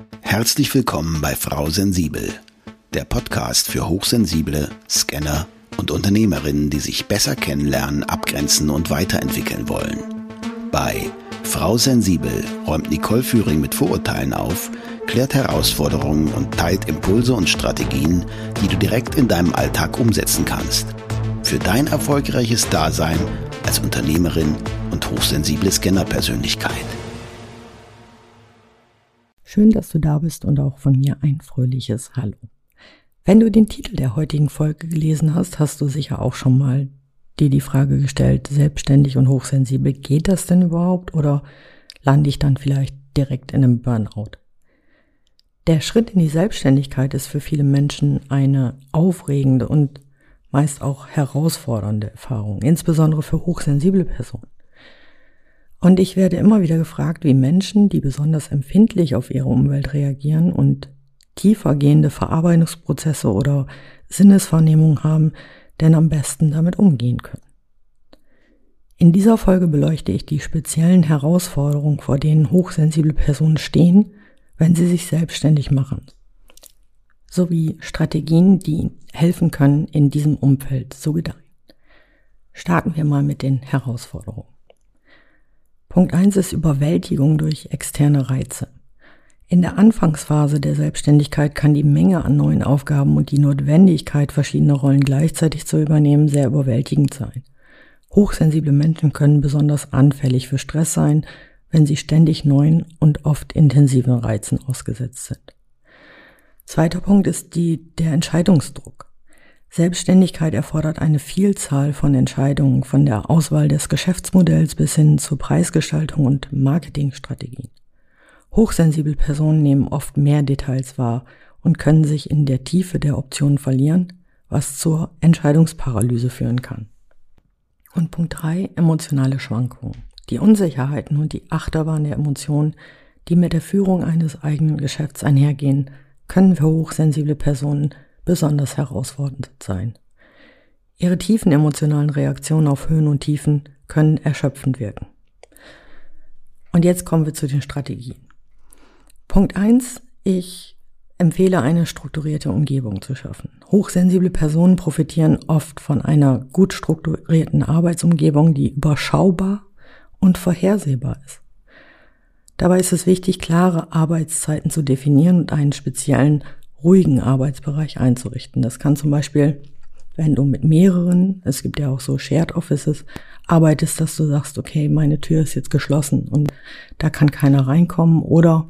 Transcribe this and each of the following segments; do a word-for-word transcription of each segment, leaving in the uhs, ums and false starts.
Herzlich willkommen bei Frau Sensibel, der Podcast für Hochsensible, Scanner und Unternehmerinnen, die sich besser kennenlernen, abgrenzen und weiterentwickeln wollen. Bei Frau Sensibel räumt Nicole Führing mit Vorurteilen auf, klärt Herausforderungen und teilt Impulse und Strategien, die du direkt in deinem Alltag umsetzen kannst. Für dein erfolgreiches Dasein als Unternehmerin und hochsensible Scanner-Persönlichkeit. Schön, dass du da bist und auch von mir ein fröhliches Hallo. Wenn du den Titel der heutigen Folge gelesen hast, hast du sicher auch schon mal dir die Frage gestellt, selbstständig und hochsensibel, geht das denn überhaupt oder lande ich dann vielleicht direkt in einem Burnout? Der Schritt in die Selbstständigkeit ist für viele Menschen eine aufregende und meist auch herausfordernde Erfahrung, insbesondere für hochsensible Personen. Und ich werde immer wieder gefragt, wie Menschen, die besonders empfindlich auf ihre Umwelt reagieren und tiefergehende Verarbeitungsprozesse oder Sinneswahrnehmung haben, denn am besten damit umgehen können. In dieser Folge beleuchte ich die speziellen Herausforderungen, vor denen hochsensible Personen stehen, wenn sie sich selbstständig machen, sowie Strategien, die ihnen helfen können, in diesem Umfeld zu gedeihen. Starten wir mal mit den Herausforderungen. Punkt eins ist Überwältigung durch externe Reize. In der Anfangsphase der Selbstständigkeit kann die Menge an neuen Aufgaben und die Notwendigkeit, verschiedene Rollen gleichzeitig zu übernehmen, sehr überwältigend sein. Hochsensible Menschen können besonders anfällig für Stress sein, wenn sie ständig neuen und oft intensiven Reizen ausgesetzt sind. Zweiter Punkt ist die, der Entscheidungsdruck. Selbstständigkeit erfordert eine Vielzahl von Entscheidungen, von der Auswahl des Geschäftsmodells bis hin zur Preisgestaltung und Marketingstrategien. Hochsensible Personen nehmen oft mehr Details wahr und können sich in der Tiefe der Optionen verlieren, was zur Entscheidungsparalyse führen kann. Und Punkt drei, emotionale Schwankungen. Die Unsicherheiten und die Achterbahn der Emotionen, die mit der Führung eines eigenen Geschäfts einhergehen, können für hochsensible Personen besonders herausfordernd sein. Ihre tiefen emotionalen Reaktionen auf Höhen und Tiefen können erschöpfend wirken. Und jetzt kommen wir zu den Strategien. Punkt eins, ich empfehle eine strukturierte Umgebung zu schaffen. Hochsensible Personen profitieren oft von einer gut strukturierten Arbeitsumgebung, die überschaubar und vorhersehbar ist. Dabei ist es wichtig, klare Arbeitszeiten zu definieren und einen speziellen ruhigen Arbeitsbereich einzurichten. Das kann zum Beispiel, wenn du mit mehreren, es gibt ja auch so Shared Offices, arbeitest, dass du sagst, okay, meine Tür ist jetzt geschlossen und da kann keiner reinkommen, oder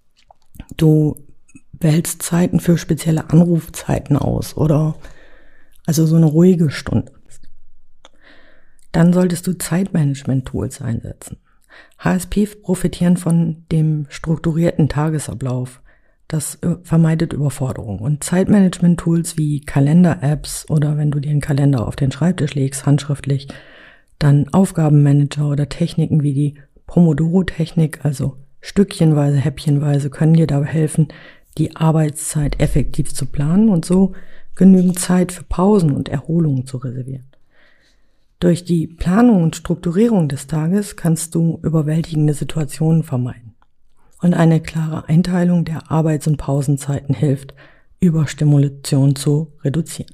du wählst Zeiten für spezielle Anrufzeiten aus oder also so eine ruhige Stunde. Dann solltest du Zeitmanagement-Tools einsetzen. H S P profitieren von dem strukturierten Tagesablauf. Das vermeidet Überforderung. Und Zeitmanagement-Tools wie Kalender-Apps oder wenn du dir einen Kalender auf den Schreibtisch legst, handschriftlich, dann Aufgabenmanager oder Techniken wie die Pomodoro-Technik, also stückchenweise, häppchenweise, können dir dabei helfen, die Arbeitszeit effektiv zu planen und so genügend Zeit für Pausen und Erholungen zu reservieren. Durch die Planung und Strukturierung des Tages kannst du überwältigende Situationen vermeiden. Und eine klare Einteilung der Arbeits- und Pausenzeiten hilft, Überstimulation zu reduzieren.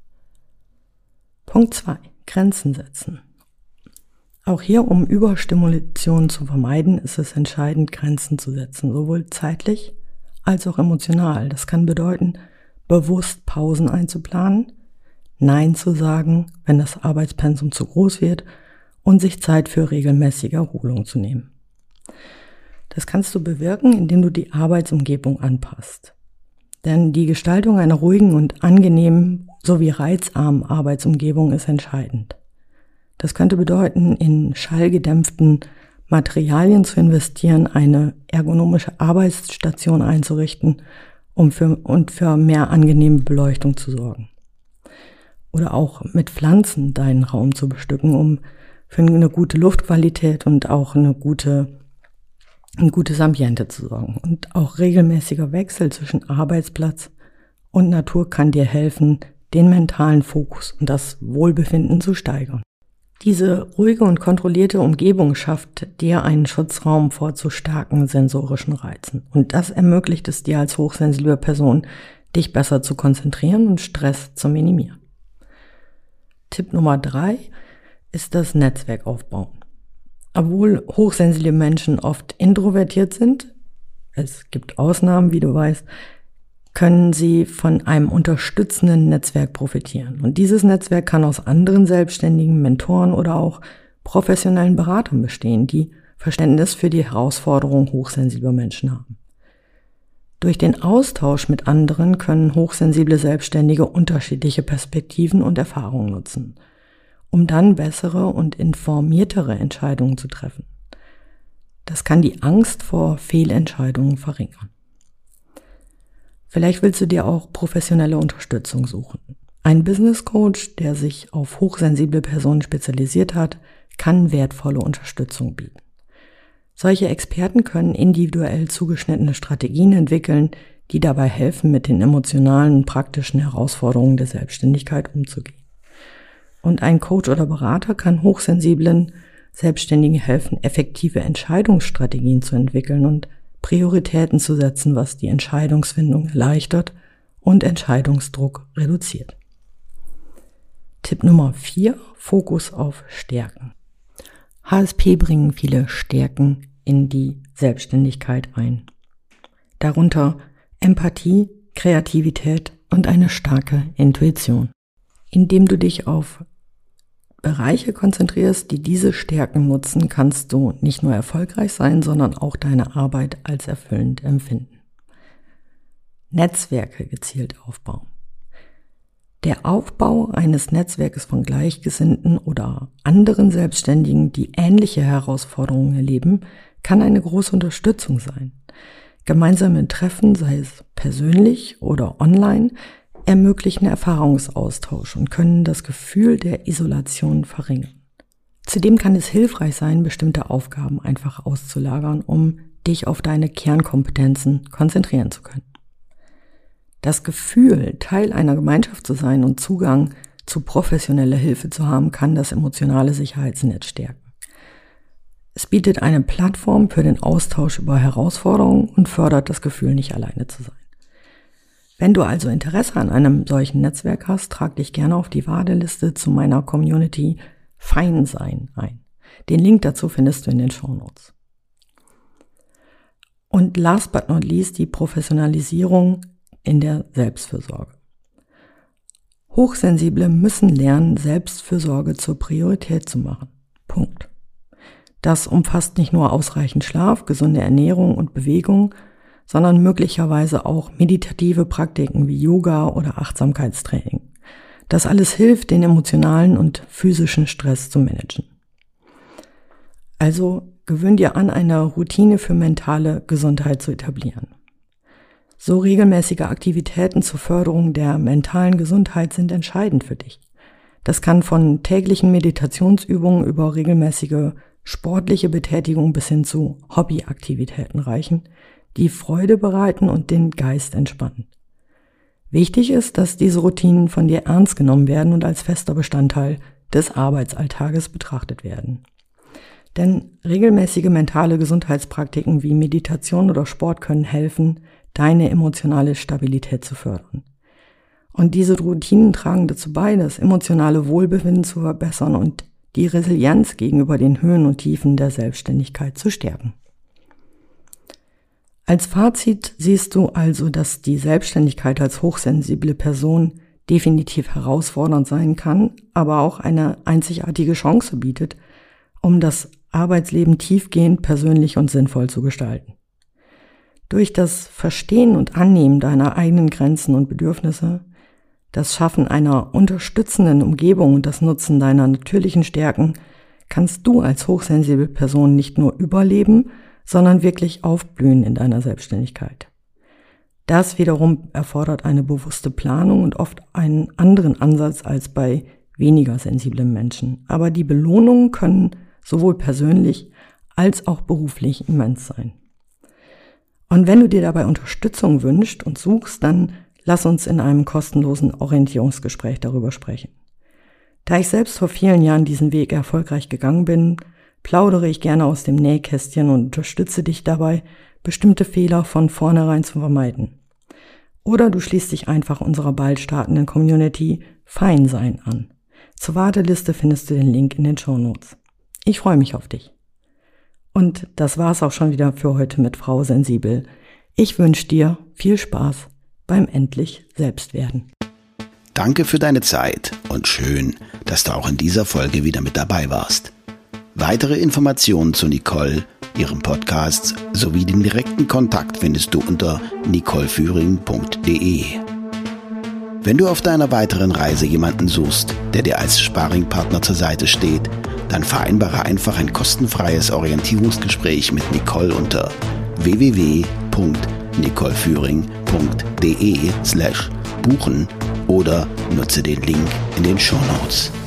Punkt zwei. Grenzen setzen. Auch hier, um Überstimulation zu vermeiden, ist es entscheidend, Grenzen zu setzen, sowohl zeitlich als auch emotional. Das kann bedeuten, bewusst Pausen einzuplanen, Nein zu sagen, wenn das Arbeitspensum zu groß wird, und sich Zeit für regelmäßige Erholung zu nehmen. Das kannst du bewirken, indem du die Arbeitsumgebung anpasst. Denn die Gestaltung einer ruhigen und angenehmen sowie reizarmen Arbeitsumgebung ist entscheidend. Das könnte bedeuten, in schallgedämpften Materialien zu investieren, eine ergonomische Arbeitsstation einzurichten, um für, und für mehr angenehme Beleuchtung zu sorgen. Oder auch mit Pflanzen deinen Raum zu bestücken, um für eine gute Luftqualität und auch eine gute ein gutes Ambiente zu sorgen. Und auch regelmäßiger Wechsel zwischen Arbeitsplatz und Natur kann dir helfen, den mentalen Fokus und das Wohlbefinden zu steigern. Diese ruhige und kontrollierte Umgebung schafft dir einen Schutzraum vor zu starken sensorischen Reizen. Und das ermöglicht es dir als hochsensible Person, dich besser zu konzentrieren und Stress zu minimieren. Tipp Nummer drei ist das Netzwerk aufbauen. Obwohl hochsensible Menschen oft introvertiert sind, es gibt Ausnahmen, wie du weißt, können sie von einem unterstützenden Netzwerk profitieren. Und dieses Netzwerk kann aus anderen selbstständigen Mentoren oder auch professionellen Beratern bestehen, die Verständnis für die Herausforderungen hochsensibler Menschen haben. Durch den Austausch mit anderen können hochsensible Selbstständige unterschiedliche Perspektiven und Erfahrungen nutzen, um dann bessere und informiertere Entscheidungen zu treffen. Das kann die Angst vor Fehlentscheidungen verringern. Vielleicht willst du dir auch professionelle Unterstützung suchen. Ein Business Coach, der sich auf hochsensible Personen spezialisiert hat, kann wertvolle Unterstützung bieten. Solche Experten können individuell zugeschnittene Strategien entwickeln, die dabei helfen, mit den emotionalen und praktischen Herausforderungen der Selbstständigkeit umzugehen. Und ein Coach oder Berater kann hochsensiblen Selbstständigen helfen, effektive Entscheidungsstrategien zu entwickeln und Prioritäten zu setzen, was die Entscheidungsfindung erleichtert und Entscheidungsdruck reduziert. Tipp Nummer vier, Fokus auf Stärken. H S P bringen viele Stärken in die Selbstständigkeit ein. Darunter Empathie, Kreativität und eine starke Intuition. Indem du dich auf Bereiche konzentrierst, die diese Stärken nutzen, kannst du nicht nur erfolgreich sein, sondern auch deine Arbeit als erfüllend empfinden. Netzwerke gezielt aufbauen. Der Aufbau eines Netzwerkes von Gleichgesinnten oder anderen Selbstständigen, die ähnliche Herausforderungen erleben, kann eine große Unterstützung sein. Gemeinsame Treffen, sei es persönlich oder online, ermöglichen Erfahrungsaustausch und können das Gefühl der Isolation verringern. Zudem kann es hilfreich sein, bestimmte Aufgaben einfach auszulagern, um dich auf deine Kernkompetenzen konzentrieren zu können. Das Gefühl, Teil einer Gemeinschaft zu sein und Zugang zu professioneller Hilfe zu haben, kann das emotionale Sicherheitsnetz stärken. Es bietet eine Plattform für den Austausch über Herausforderungen und fördert das Gefühl, nicht alleine zu sein. Wenn du also Interesse an einem solchen Netzwerk hast, trag dich gerne auf die Warteliste zu meiner Community Feinsein ein. Den Link dazu findest du in den Shownotes. Und last but not least die Professionalisierung in der Selbstfürsorge. Hochsensible müssen lernen, Selbstfürsorge zur Priorität zu machen. Punkt. Das umfasst nicht nur ausreichend Schlaf, gesunde Ernährung und Bewegung, sondern möglicherweise auch meditative Praktiken wie Yoga oder Achtsamkeitstraining. Das alles hilft, den emotionalen und physischen Stress zu managen. Also gewöhn dir an, eine Routine für mentale Gesundheit zu etablieren. So regelmäßige Aktivitäten zur Förderung der mentalen Gesundheit sind entscheidend für dich. Das kann von täglichen Meditationsübungen über regelmäßige sportliche Betätigung bis hin zu Hobbyaktivitäten reichen, die Freude bereiten und den Geist entspannen. Wichtig ist, dass diese Routinen von dir ernst genommen werden und als fester Bestandteil des Arbeitsalltages betrachtet werden. Denn regelmäßige mentale Gesundheitspraktiken wie Meditation oder Sport können helfen, deine emotionale Stabilität zu fördern. Und diese Routinen tragen dazu bei, das emotionale Wohlbefinden zu verbessern und die Resilienz gegenüber den Höhen und Tiefen der Selbstständigkeit zu stärken. Als Fazit siehst du also, dass die Selbstständigkeit als hochsensible Person definitiv herausfordernd sein kann, aber auch eine einzigartige Chance bietet, um das Arbeitsleben tiefgehend, persönlich und sinnvoll zu gestalten. Durch das Verstehen und Annehmen deiner eigenen Grenzen und Bedürfnisse, das Schaffen einer unterstützenden Umgebung und das Nutzen deiner natürlichen Stärken kannst du als hochsensible Person nicht nur überleben, sondern wirklich aufblühen in deiner Selbstständigkeit. Das wiederum erfordert eine bewusste Planung und oft einen anderen Ansatz als bei weniger sensiblen Menschen. Aber die Belohnungen können sowohl persönlich als auch beruflich immens sein. Und wenn du dir dabei Unterstützung wünschst und suchst, dann lass uns in einem kostenlosen Orientierungsgespräch darüber sprechen. Da ich selbst vor vielen Jahren diesen Weg erfolgreich gegangen bin, plaudere ich gerne aus dem Nähkästchen und unterstütze dich dabei, bestimmte Fehler von vornherein zu vermeiden. Oder du schließt dich einfach unserer bald startenden Community Feinsein an. Zur Warteliste findest du den Link in den Shownotes. Ich freue mich auf dich. Und das war's auch schon wieder für heute mit Frau Sensibel. Ich wünsche dir viel Spaß beim endlich Selbstwerden. Danke für deine Zeit und schön, dass du auch in dieser Folge wieder mit dabei warst. Weitere Informationen zu Nicole, ihrem Podcast sowie den direkten Kontakt findest du unter nicole führing punkt de. Wenn du auf deiner weiteren Reise jemanden suchst, der dir als Sparringpartner zur Seite steht, dann vereinbare einfach ein kostenfreies Orientierungsgespräch mit Nicole unter w w w punkt nicole führing punkt de slash buchen oder nutze den Link in den Shownotes.